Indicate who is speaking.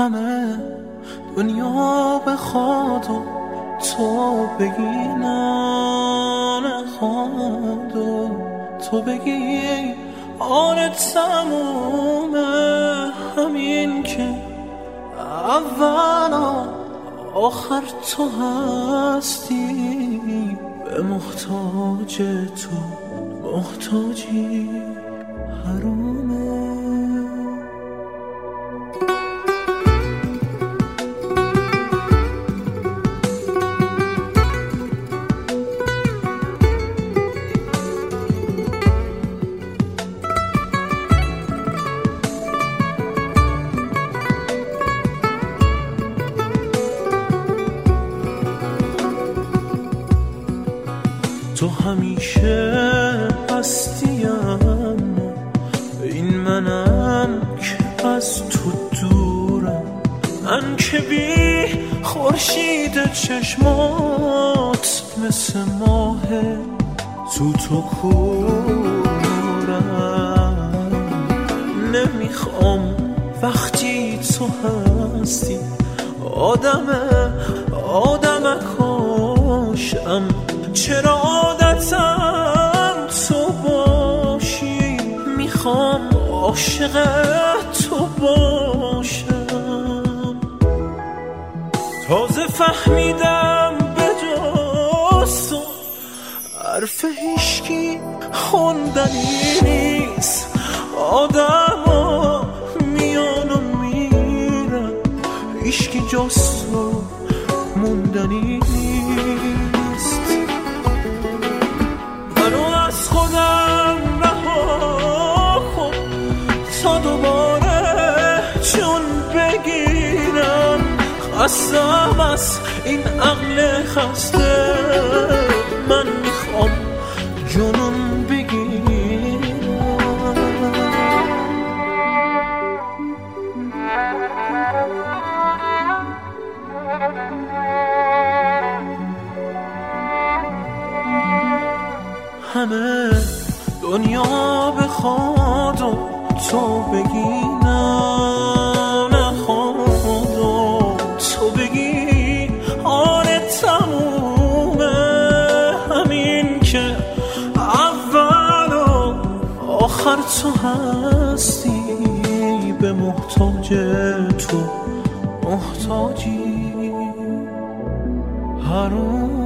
Speaker 1: همه دنیا بخواد و تو بگی نه نخواد و تو بگی آره تمومه، همین که اول و آخر تو هستی، به محتاج تو محتاجی حرومه. تو همیشه هستیم، این منم که از تو دورم، من که بی خورشید چشمات مثل ماه تو کورم. نمیخوام وقتی تو هستی آدمکاشم، چرا عادتم تو باشی، میخوام عاشق تو باشم. تازه فهمیدم به جز تو حرف هیشکی خوندنی نیست، آدم ها میان و میرن، هیشکی جز تو موندنی نیست. خودم رها کن تا دوباره چون بگیرم، خستم از این عقل خسته، من میخوام جنون بگیرم. همه دنیا بخواد و تو بگی نه نخواد و تو بگی آره تمومه، همین که اول و آخر تو هستی، به محتاج تو محتاجی حروم.